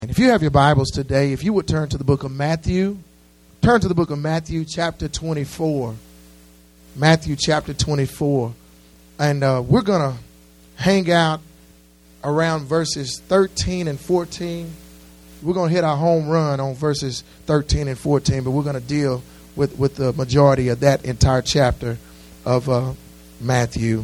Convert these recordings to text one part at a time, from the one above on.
And if you have your Bibles today, if you would turn to the book of Matthew, chapter 24. Matthew chapter 24. And we're going to hang out around verses 13 and 14. We're going to hit our home run on verses 13 and 14, but we're going to deal with the majority of that entire chapter of Matthew.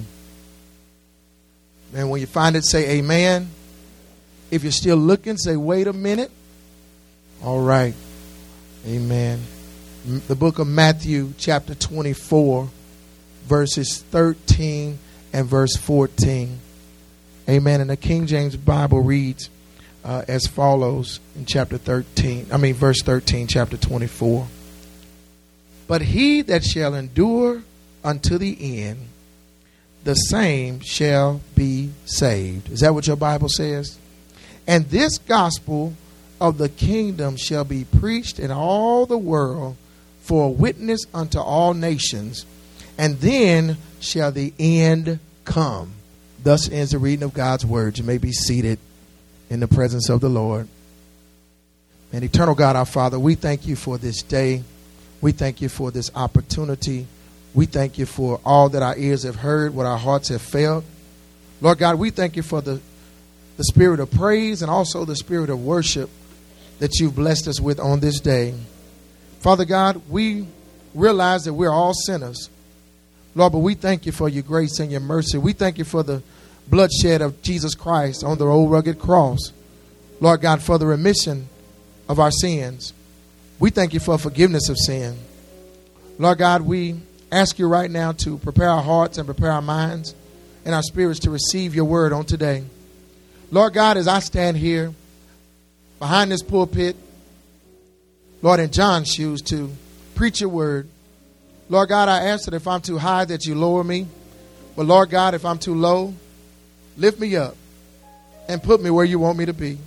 And when you find it, say amen. If you're still looking, say, wait a minute. All right. Amen. The book of Matthew, chapter 24, verses 13 and verse 14. Amen. And the King James Bible reads as follows in verse 13, chapter 24. But he that shall endure unto the end, the same shall be saved. Is that what your Bible says? And this gospel of the kingdom shall be preached in all the world for a witness unto all nations, and then shall the end come. Thus ends the reading of God's word. You may be seated in the presence of the Lord. And eternal God, our Father, we thank you for this day. We thank you for this opportunity. We thank you for all that our ears have heard, what our hearts have felt. Lord God, we thank you for the spirit of praise and also the spirit of worship that you've blessed us with on this day. Father God, we realize that we're all sinners. Lord, but we thank you for your grace and your mercy. We thank you for the bloodshed of Jesus Christ on the old rugged cross. Lord God, for the remission of our sins. We thank you for forgiveness of sin. Lord God, we ask you right now to prepare our hearts and prepare our minds and our spirits to receive your word on today. Lord God, as I stand here behind this pulpit, Lord, in John's shoes to preach your word, Lord God, I ask that if I'm too high that you lower me. But Lord God, if I'm too low, lift me up and put me where you want me to be.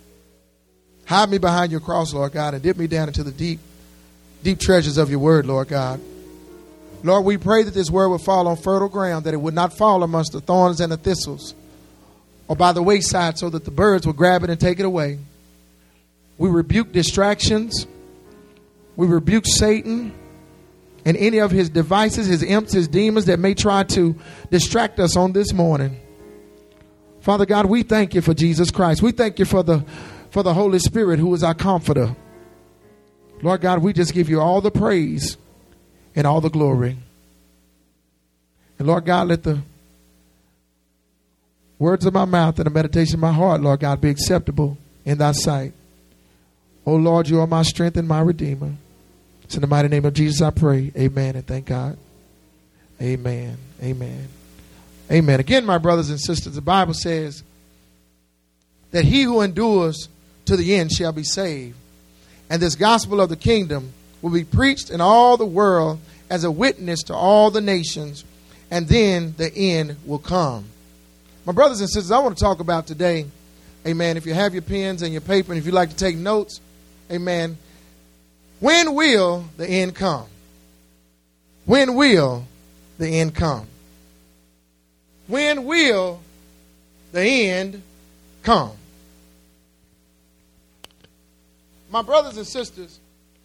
Hide me behind your cross, Lord God, and dip me down into the deep, deep treasures of your word, Lord God. Lord, we pray that this word would fall on fertile ground, that it would not fall amongst the thorns and the thistles, or by the wayside, so that the birds will grab it and take it away. We rebuke distractions. We rebuke Satan and any of his devices, his imps, his demons that may try to distract us on this morning. Father God, we thank you for Jesus Christ. We thank you for the Holy Spirit, who is our comforter. Lord God, we just give you all the praise and all the glory. And Lord God, let the words of my mouth and the meditation of my heart, Lord God, be acceptable in thy sight. Oh Lord, you are my strength and my redeemer. It's in the mighty name of Jesus I pray. Amen and thank God. Amen. Amen. Amen. Again, my brothers and sisters, the Bible says that he who endures to the end shall be saved. And this gospel of the kingdom will be preached in all the world as a witness to all the nations, and then the end will come. My brothers and sisters, I want to talk about today, amen, if you have your pens and your paper and if you'd like to take notes, amen, when will the end come? When will the end come? When will the end come? My brothers and sisters,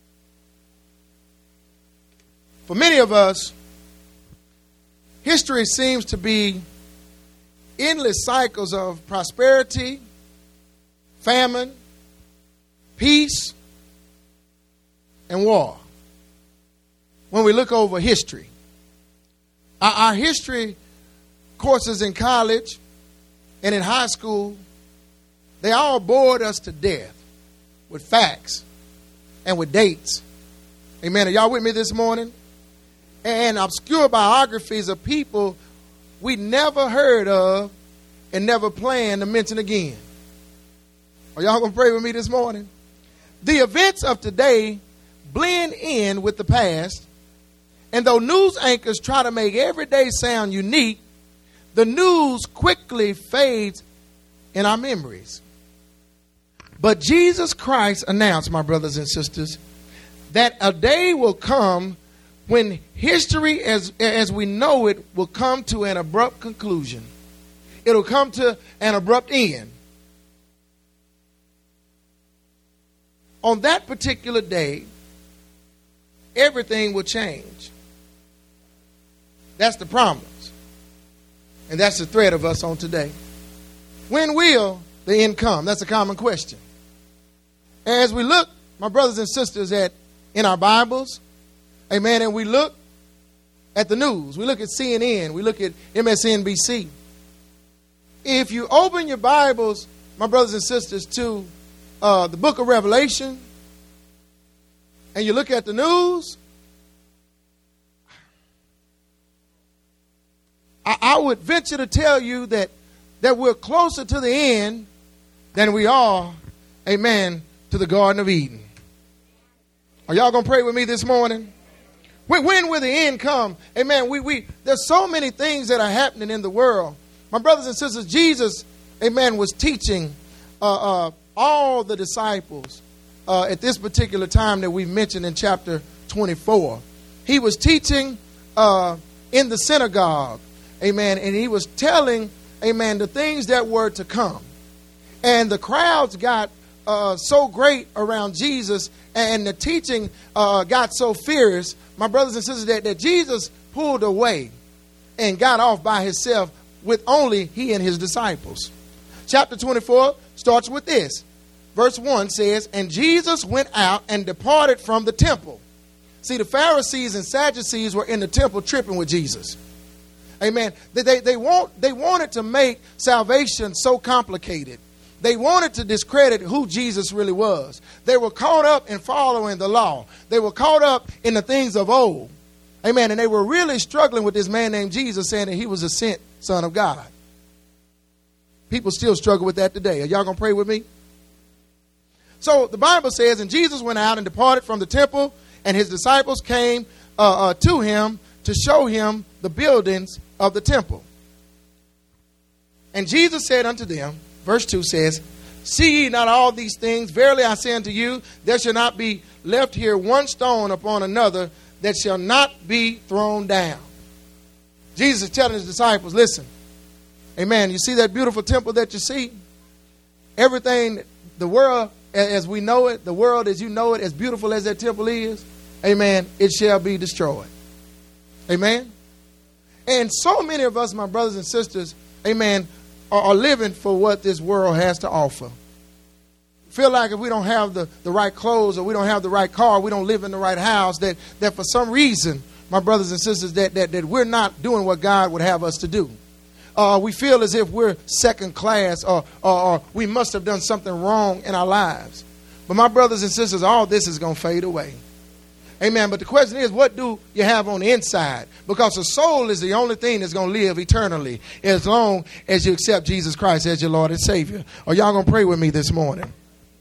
for many of us, history seems to be endless cycles of prosperity, famine, peace, and war. When we look over history, our history courses in college and in high school, they all bored us to death with facts and with dates. Amen. Are y'all with me this morning? And obscure biographies of people we never heard of and never plan to mention again. Are y'all going to pray with me this morning? The events of today blend in with the past, and though news anchors try to make every day sound unique, the news quickly fades in our memories. But Jesus Christ announced, my brothers and sisters, that a day will come when history as we know it will come to an abrupt conclusion. It'll come to an abrupt end. on that particular day, everything will change. That's the promise. And that's the thread of us on today. When will the end come? That's a common question. As we look, my brothers and sisters, in our Bibles, amen, and we look at the news, we look at CNN, we look at MSNBC. If you open your Bibles, my brothers and sisters, to the book of Revelation, and you look at the news, I would venture to tell you that we're closer to the end than we are, amen, to the Garden of Eden. Are y'all going to pray with me this morning? When will the end come? Amen. There's so many things that are happening in the world. My brothers and sisters, Jesus, amen, was teaching all the disciples at this particular time that we mentioned in chapter 24. He was teaching in the synagogue, amen, and he was telling, amen, the things that were to come. And the crowds got so great around Jesus, and the teaching got so fierce, my brothers and sisters, that Jesus pulled away and got off by himself with only he and his disciples. Chapter 24 starts with this. Verse 1 says, and Jesus went out and departed from the temple. See, the Pharisees and Sadducees were in the temple tripping with Jesus. Amen. They wanted to make salvation so complicated. They wanted to discredit who Jesus really was. They were caught up in following the law. They were caught up in the things of old. Amen. And they were really struggling with this man named Jesus, saying that he was a sent Son of God. People still struggle with that today. Are y'all going to pray with me? So the Bible says, and Jesus went out and departed from the temple, and his disciples came to him to show him the buildings of the temple. And Jesus said unto them, verse 2 says, see ye not all these things? Verily I say unto you, there shall not be left here one stone upon another that shall not be thrown down. Jesus is telling his disciples, listen, amen, you see that beautiful temple that you see? Everything, the world as we know it, the world as you know it, as beautiful as that temple is, amen, it shall be destroyed. Amen? And so many of us, my brothers and sisters, amen, are living for what this world has to offer. Feel like if we don't have the right clothes, or we don't have the right car, we don't live in the right house, that for some reason, my brothers and sisters, that we're not doing what God would have us to do. We feel as if we're second class, or we must have done something wrong in our lives. But my brothers and sisters, all this is going to fade away. Amen. But the question is, what do you have on the inside? Because the soul is the only thing that's going to live eternally as long as you accept Jesus Christ as your Lord and Savior. Are y'all going to pray with me this morning?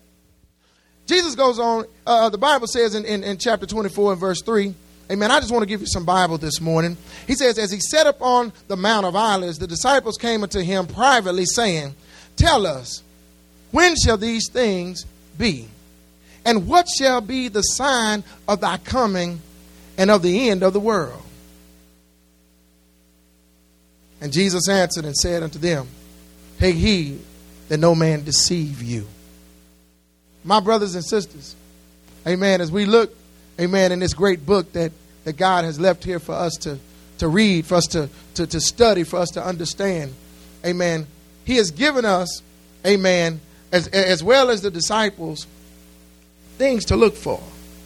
Jesus goes on. The Bible says in chapter 24 and verse 3, amen, I just want to give you some Bible this morning. He says, as he sat upon the Mount of Olives, the disciples came unto him privately, saying, tell us, when shall these things be? And what shall be the sign of thy coming and of the end of the world? And Jesus answered and said unto them, take heed that no man deceive you. My brothers and sisters, amen, as we look, amen, in this great book that God has left here for us to read, for us to study, for us to understand, amen, he has given us, amen, as well as the disciples, things to look for.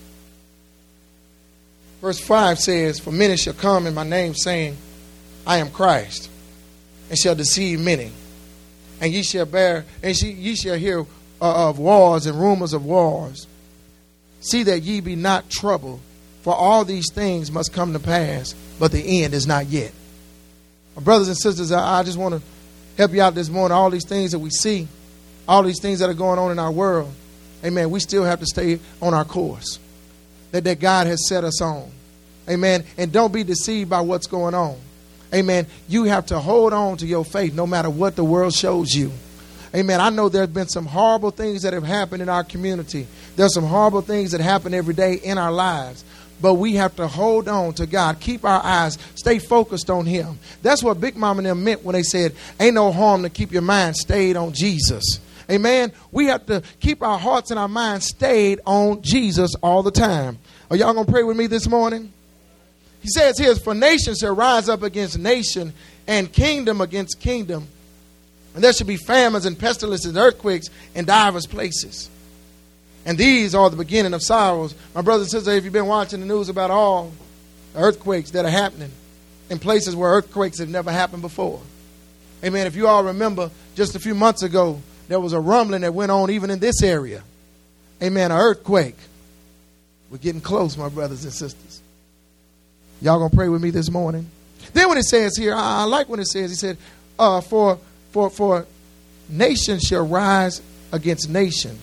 Verse 5 says, for many shall come in my name, saying, I am Christ, and shall deceive many. And ye shall ye shall hear of wars and rumors of wars. See that ye be not troubled, for all these things must come to pass, but the end is not yet. My brothers and sisters, I just want to help you out this morning. All these things that we see, all these things that are going on in our world, amen, we still have to stay on our course that God has set us on. Amen. And don't be deceived by what's going on. Amen. You have to hold on to your faith no matter what the world shows you. Amen. I know there's been some horrible things that have happened in our community. There's some horrible things that happen every day in our lives. But we have to hold on to God. Keep our eyes, stay focused on him. That's what Big Mama and them meant when they said, ain't no harm to keep your mind stayed on Jesus. Amen. We have to keep our hearts and our minds stayed on Jesus all the time. Are y'all going to pray with me this morning? He says here, for nation shall rise up against nation and kingdom against kingdom. And there shall be famines and pestilences and earthquakes in divers places. And these are the beginning of sorrows. My brothers and sisters, if you've been watching the news about all the earthquakes that are happening in places where earthquakes have never happened before. Amen. If you all remember, just a few months ago, there was a rumbling that went on even in this area. Amen. An earthquake. We're getting close, my brothers and sisters. Y'all going to pray with me this morning? Then when it says here, I like when it says, he said, for nation shall rise against nation.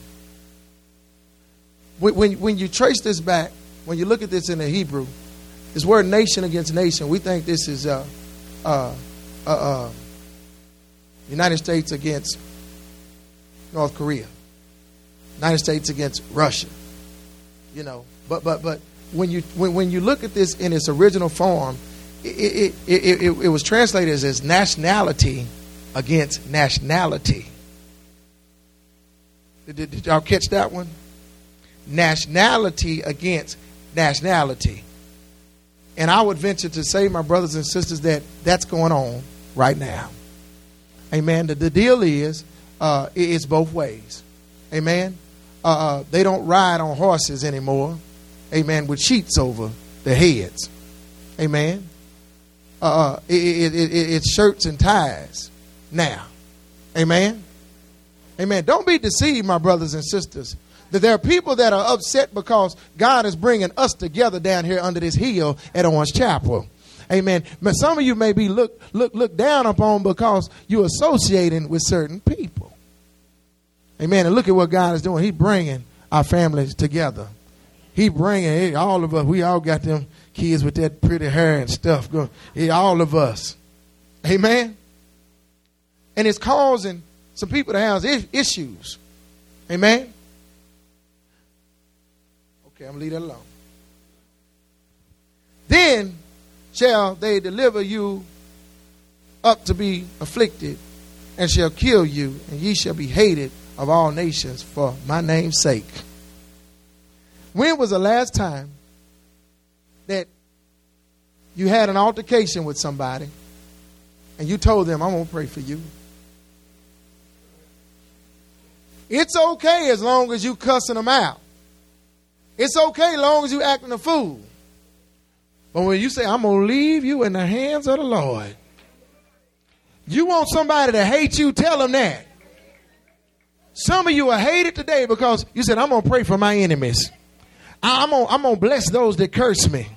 When you trace this back, when you look at this in the Hebrew, this word nation against nation, we think this is United States against North Korea, United States against Russia, you know. But when you look at this in its original form, it was translated as nationality against nationality. Did y'all catch that one? Nationality against nationality. And I would venture to say, my brothers and sisters, that that's going on right now. Amen. The deal is, it's both ways. Amen. They don't ride on horses anymore. Amen. With sheets over their heads. Amen. It's shirts and ties now. Amen. Amen. Don't be deceived, my brothers and sisters, that there are people that are upset because God is bringing us together down here under this hill at Orange Chapel. Amen. But some of you may be looked down upon because you're associating with certain people. Amen. And look at what God is doing. He's bringing our families together. He's bringing all of us. We all got them kids with that pretty hair and stuff going. All of us. Amen. And it's causing some people to have issues. Amen. Okay, I'm going to leave that alone. Then shall they deliver you up to be afflicted, and shall kill you, and ye shall be hated of all nations for my name's sake. When was the last time that you had an altercation with somebody and you told them, I'm going to pray for you? It's okay as long as you cussing them out. It's okay as long as you acting a fool. But when you say, I'm going to leave you in the hands of the Lord, you want somebody to hate you, tell them that. Some of you are hated today because you said, I'm going to pray for my enemies. I'm going to bless those that curse me.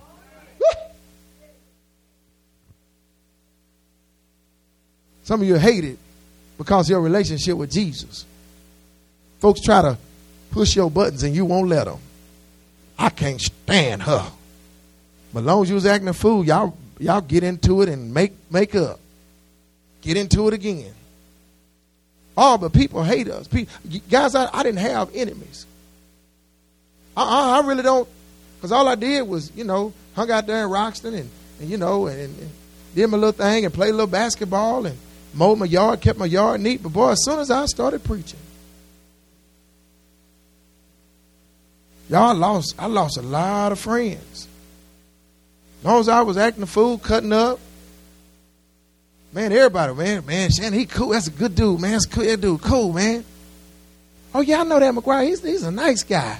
Some of you are hated because of your relationship with Jesus. Folks try to push your buttons and you won't let them. I can't stand her. But as long as you was acting a fool, y'all get into it and make up. Get into it again. Oh, but people hate us. Guys, I didn't have enemies. I really don't. Because all I did was, hung out there in Roxton and did my little thing and played a little basketball and mowed my yard, kept my yard neat. But boy, as soon as I started preaching, y'all, I lost a lot of friends. As long as I was acting a fool, cutting up, man, everybody, man, Shannon, he cool. That's a good dude, man. That's cool. That dude, cool, man. Oh, yeah, I know that McGuire. He's a nice guy.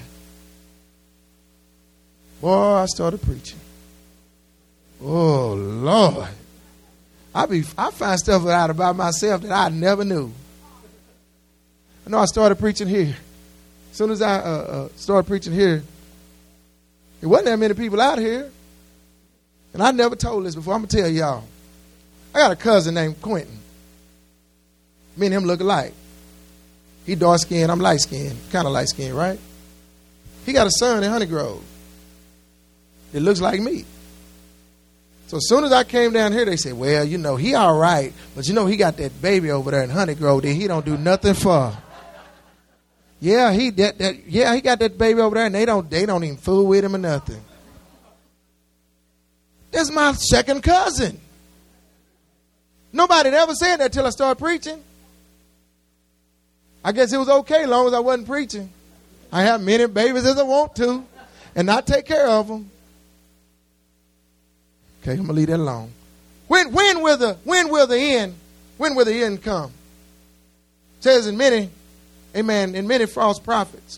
Boy, I started preaching. Oh, Lord. I find stuff out about myself that I never knew. I know I started preaching here. As soon as I started preaching here, there wasn't that many people out here. And I never told this before. I'm going to tell y'all. I got a cousin named Quentin. Me and him look alike. He dark-skinned, I'm light-skinned. Kind of light-skinned, right? He got a son in Honey Grove. It looks like me. So as soon as I came down here, they said, well, he all right. But he got that baby over there in Honey Grove that he don't do nothing for. Yeah, he got that baby over there and they don't even fool with him or nothing. That's my second cousin. Nobody ever said that till I started preaching. I guess it was okay as long as I wasn't preaching. I have many babies as I want to and not take care of them. Okay, I'm going to leave that alone. When will the end come? It says in many, amen, in many false prophets.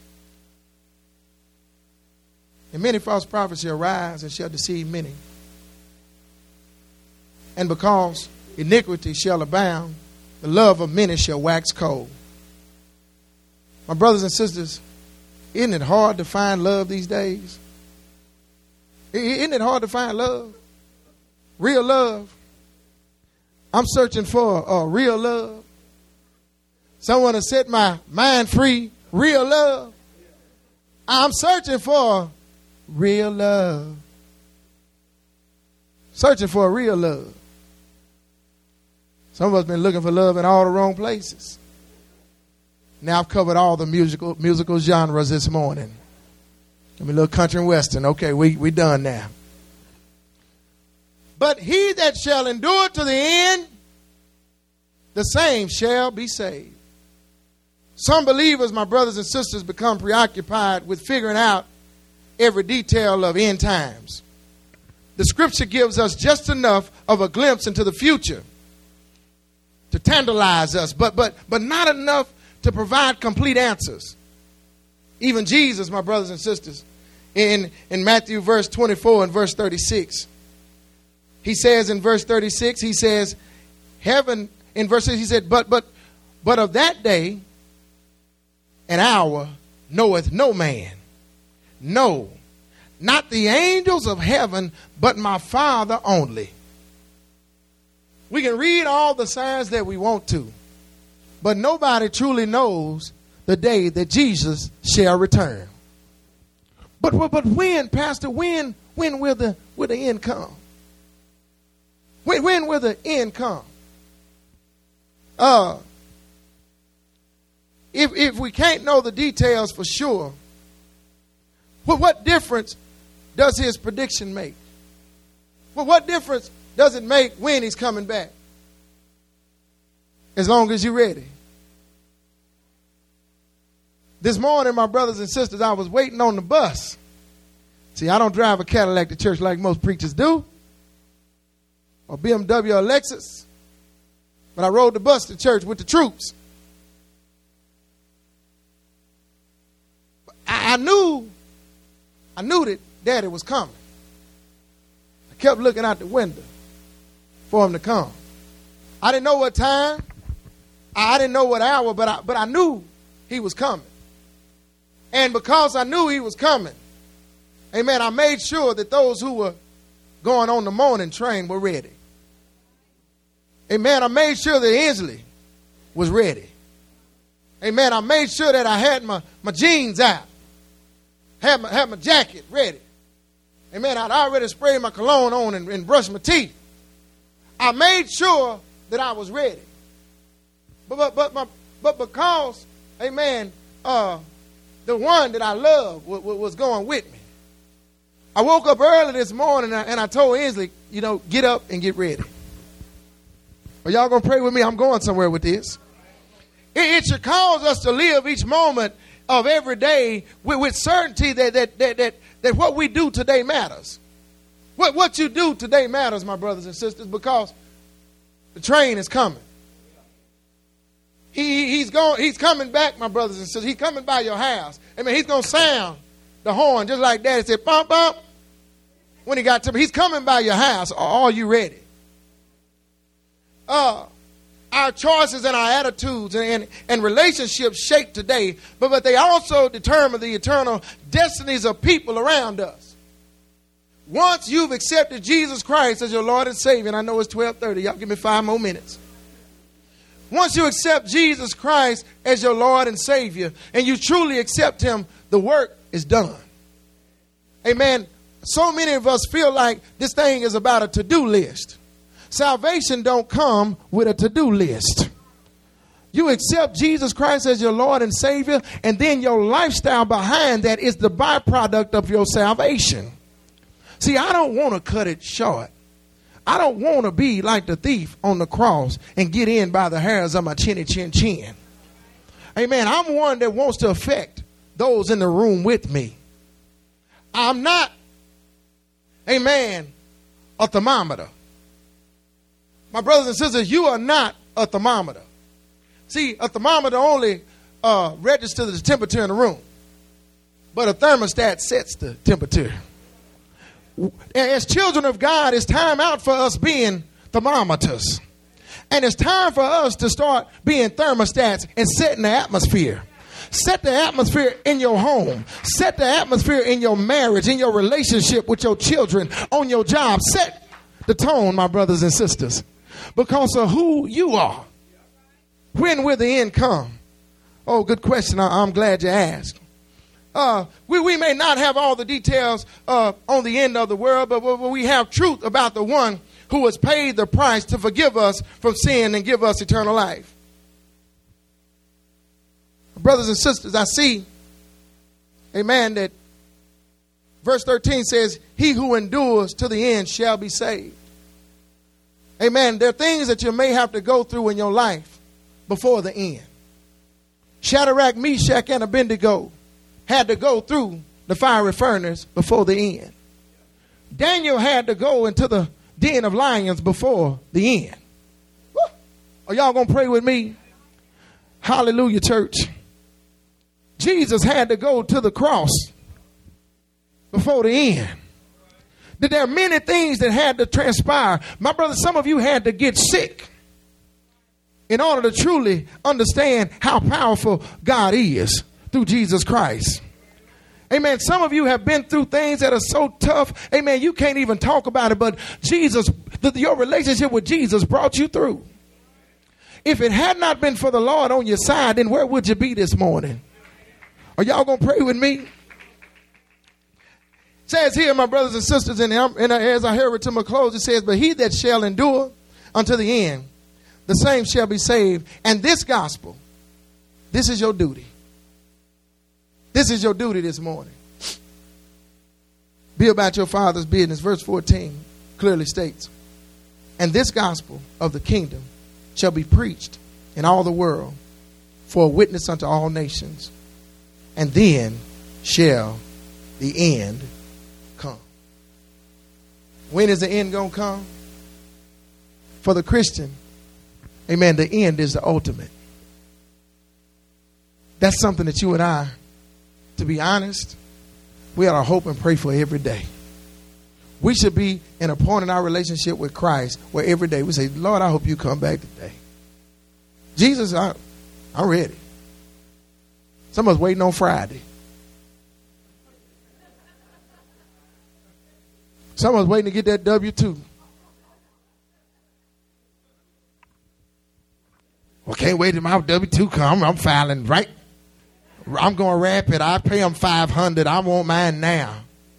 And many false prophets shall rise and shall deceive many. And because iniquity shall abound, the love of many shall wax cold. My brothers and sisters, isn't it hard to find love these days? Isn't it hard to find love? Real love. I'm searching for real love. Someone to set my mind free. Real love. I'm searching for real love. Searching for real love. Some of us been looking for love in all the wrong places. Now I've covered all the musical genres this morning. I mean, a little country and western. Okay, we done now. But he that shall endure to the end, the same shall be saved. Some believers, my brothers and sisters, become preoccupied with figuring out every detail of end times. The scripture gives us just enough of a glimpse into the future to tantalize us, but not enough to provide complete answers. Even Jesus, my brothers and sisters, in Matthew verse 24 and verse 36, he says in verse 36, he says, heaven, in verse 6, he said, but of that day and hour knoweth no man, no, not the angels of heaven, but my Father only. We can read all the signs that we want to, but nobody truly knows the day that Jesus shall return. But when, Pastor, when will the end come? When will the end come? If we can't know the details for sure, what difference does his prediction make? Well, what difference does it make when he's coming back? As long as you're ready. This morning, my brothers and sisters, I was waiting on the bus. See, I don't drive a Cadillac to church like most preachers do, or BMW or Lexus, but I rode the bus to church with the troops. I knew that Daddy was coming. I kept looking out the window for him to come. I didn't know what time. I didn't know what hour, but I knew he was coming. And because I knew he was coming, amen, I made sure that those who were going on the morning train were ready. Amen, I made sure that Inslee was ready. Amen, I made sure that I had my jeans out. Had my jacket ready. Amen, I'd already sprayed my cologne on and brushed my teeth. I made sure that I was ready. But because, amen, the one that I love was going with me. I woke up early this morning and I told Inslee, get up and get ready. Are y'all going to pray with me? I'm going somewhere with this. It should cause us to live each moment of every day with certainty that what we do today matters. What you do today matters, my brothers and sisters, because the train is coming. He's coming back, my brothers and sisters. He's coming by your house. Amen. He's going to sound the horn just like Daddy said, bump, bump. When he got to me, he's coming by your house. Are you ready? Our choices and our attitudes and relationships shape today, but they also determine the eternal destinies of people around us. Once you've accepted Jesus Christ as your Lord and Savior, and I know it's 12:30, y'all give me 5 more minutes. Once you accept Jesus Christ as your Lord and Savior, and you truly accept him, the work is done. Amen. So many of us feel like this thing is about a to-do list. Salvation don't come with a to-do list. You accept Jesus Christ as your Lord and Savior, and then your lifestyle behind that is the byproduct of your salvation. See, I don't want to cut it short. I don't want to be like the thief on the cross and get in by the hairs of my chinny chin chin. Amen. I'm one that wants to affect those in the room with me. I'm not, amen, a thermometer. My brothers and sisters, you are not a thermometer. See, a thermometer only registers the temperature in the room. But a thermostat sets the temperature. As children of God, it's time out for us being thermometers. And it's time for us to start being thermostats and setting the atmosphere. Set the atmosphere in your home. Set the atmosphere in your marriage, in your relationship with your children, on your job. Set the tone, my brothers and sisters, because of who you are. When will the end come? Oh, good question. I'm glad you asked. We may not have all the details on the end of the world, but we have truth about the one who has paid the price to forgive us from sin and give us eternal life. Brothers and sisters, I see, amen, that verse 13 says, he who endures to the end shall be saved. Amen. There are things that you may have to go through in your life before the end. Shadrach, Meshach, and Abednego had to go through the fiery furnace before the end. Daniel had to go into the den of lions before the end. Woo. Are y'all going to pray with me? Hallelujah, church. Jesus had to go to the cross before the end. There are many things that had to transpire. My brother, some of you had to get sick in order to truly understand how powerful God is through Jesus Christ. Amen. Some of you have been through things that are so tough. Amen. You can't even talk about it, but Jesus, your relationship with Jesus brought you through. If it had not been for the Lord on your side, then where would you be this morning? Are y'all going to pray with me? It says here, my brothers and sisters, and as I hurry to my close, it says, but he that shall endure unto the end, the same shall be saved. And this gospel, this is your duty. This is your duty this morning. Be about your Father's business. Verse 14 clearly states, and this gospel of the kingdom shall be preached in all the world for a witness unto all nations. And then shall the end come. When is the end going to come? For the Christian, amen, the end is the ultimate. That's something that you and I, to be honest, we ought to hope and pray for every day. We should be in a point in our relationship with Christ where every day we say, Lord, I hope you come back today. Jesus, I'm ready. Some of us waiting on Friday. Some of us waiting to get that W-2. Well, can't wait till my W-2 come. I'm filing right. I'm going to wrap it. I pay them $500. I want mine now.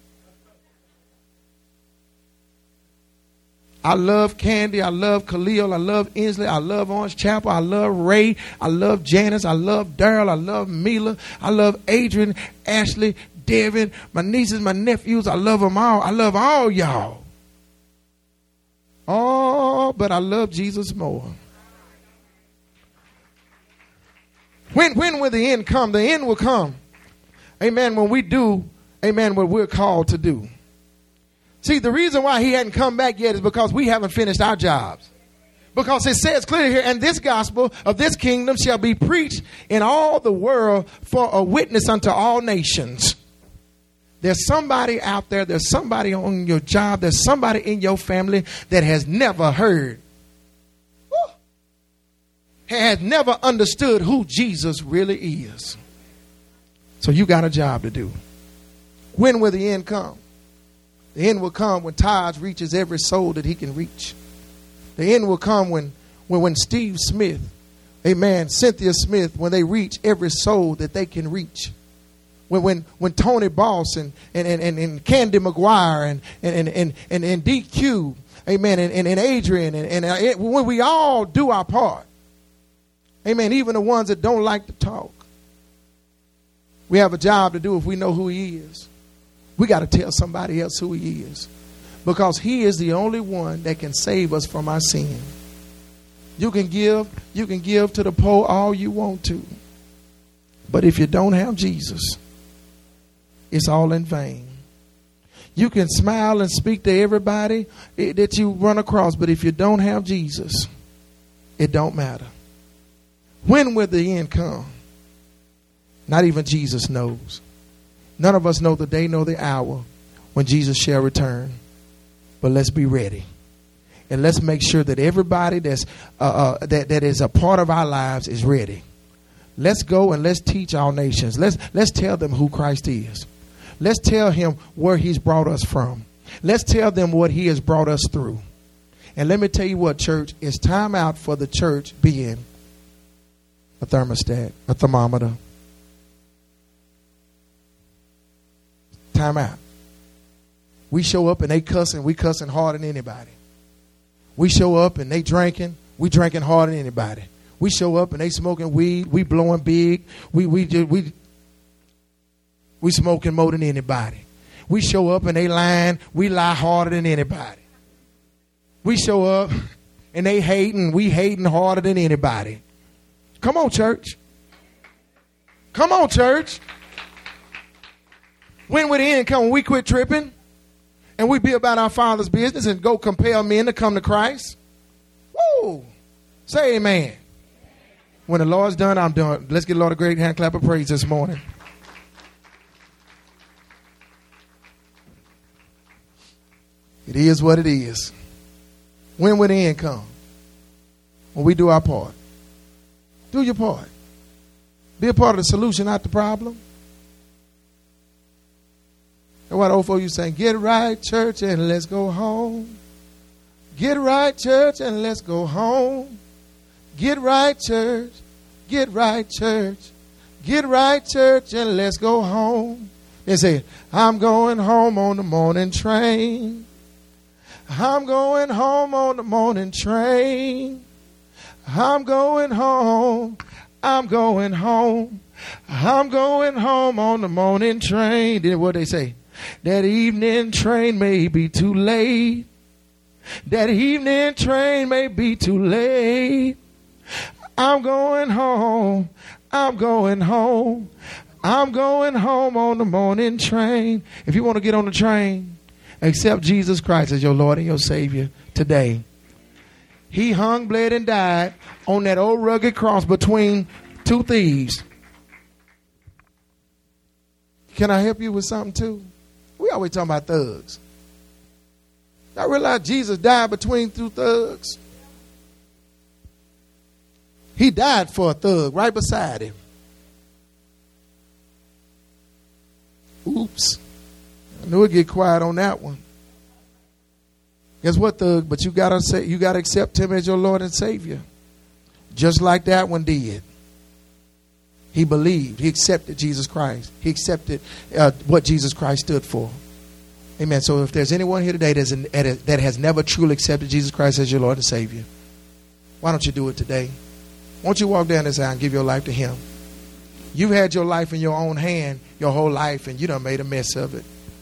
I love Candy. I love Khalil. I love Inslee. I love Orange Chapel. I love Ray. I love Janice. I love Daryl. I love Mila. I love Adrian, Ashley, Devin, my nieces, my nephews. I love them all. I love all y'all. Oh, but I love Jesus more. When will the end come? The end will come. Amen. When we do, amen, what we're called to do. See, the reason why he hadn't come back yet is because we haven't finished our jobs. Because it says clearly here, and this gospel of this kingdom shall be preached in all the world for a witness unto all nations. There's somebody out there, there's somebody on your job, there's somebody in your family that has never heard, has never understood who Jesus really is. So you got a job to do. When will the end come? The end will come when Taj reaches every soul that he can reach. The end will come when Steve Smith, amen, Cynthia Smith, when they reach every soul that they can reach. When Tony Boss and Candy McGuire and DQ, amen, and Adrian, and when we all do our part, amen, even the ones that don't like to talk, we have a job to do if we know who he is. We got to tell somebody else who he is, because he is the only one that can save us from our sin. You can give to the poor all you want to. But if you don't have Jesus, it's all in vain. You can smile and speak to everybody that you run across, but if you don't have Jesus, it don't matter. When will the end come? Not even Jesus knows. None of us know the day nor the hour when Jesus shall return. But let's be ready. And let's make sure that everybody that is a part of our lives is ready. Let's go and let's teach our nations. Let's tell them who Christ is. Let's tell him where he's brought us from. Let's tell them what he has brought us through. And let me tell you what, church, it's time out for the church being a thermostat, a thermometer. Time out. We show up and they cussing, we cussing harder than anybody. We show up and they drinking, we drinking harder than anybody. We show up and they smoking weed, we blowing big, we smoking more than anybody. We show up and they lying, we lie harder than anybody. We show up and they hating, we hating harder than anybody. Come on, church. Come on, church. When will the end come? When we quit tripping and we be about our Father's business and go compel men to come to Christ? Woo! Say amen. When the Lord's done, I'm done. Let's get the Lord a great hand clap of praise this morning. It is what it is. When will the end come? When we do our part. Do your part. Be a part of the solution, not the problem. That's why the old folks used to say, get right, church, and let's go home. Get right, church, and let's go home. Get right, church. Get right, church. Get right, church, and let's go home. They say, I'm going home on the morning train. I'm going home on the morning train. I'm going home. I'm going home. I'm going home on the morning train. Then what they say? That evening train may be too late. That evening train may be too late. I'm going home. I'm going home. I'm going home on the morning train. If you want to get on the train, accept Jesus Christ as your Lord and your Savior today. He hung, bled, and died on that old rugged cross between two thieves. Can I help you with something too? We always talking about thugs. I realize Jesus died between two thugs. He died for a thug right beside him. Oops. I knew it'd get quiet on that one. Guess what, thug? But you gotta accept him as your Lord and Savior. Just like that one did. He believed. He accepted Jesus Christ. He accepted what Jesus Christ stood for. Amen. So if there's anyone here today that has never truly accepted Jesus Christ as your Lord and Savior, why don't you do it today? Why don't you walk down this aisle and give your life to him? You've had your life in your own hand your whole life, and you done made a mess of it.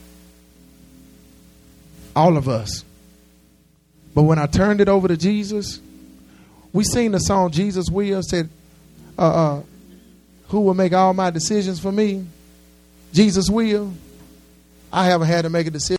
All of us. But when I turned it over to Jesus, we sing the song, Jesus Will, said, who will make all my decisions for me? Jesus will. I haven't had to make a decision.